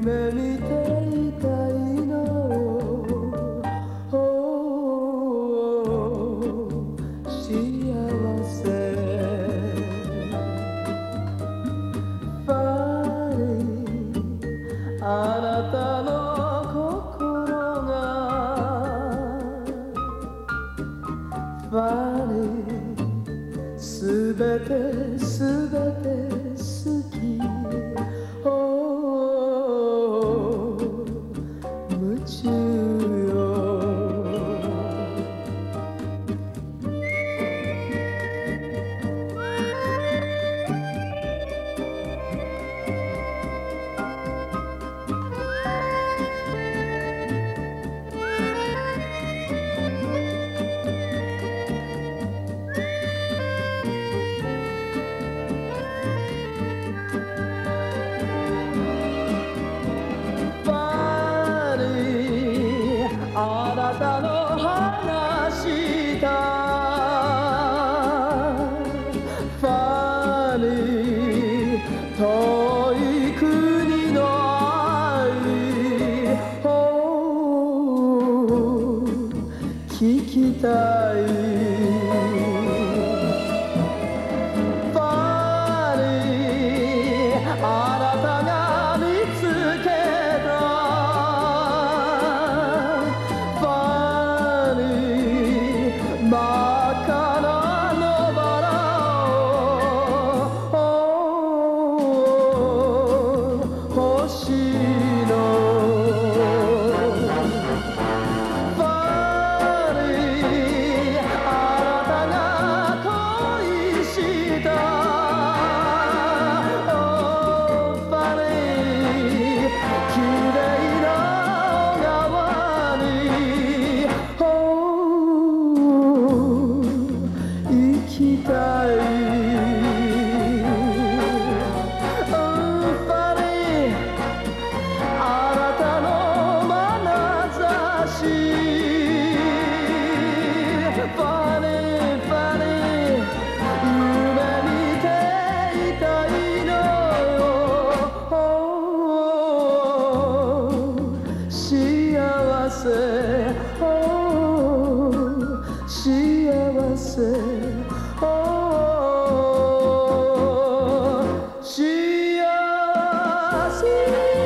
夢見ていたいのよ、幸せファニー、あなたの心がファニー、すべて好き、夢中よ。あなたの話したファニー、遠い国の愛、聞きたい。ファニー、あなたが見つけた真っ赤な野バラを欲しいの。ファニー、あなたが恋したファニー、綺麗な小川に行きたい。ファニー、あなたの眼差し、ファニー、夢見ていたいのよ、幸せ幸せ幸せ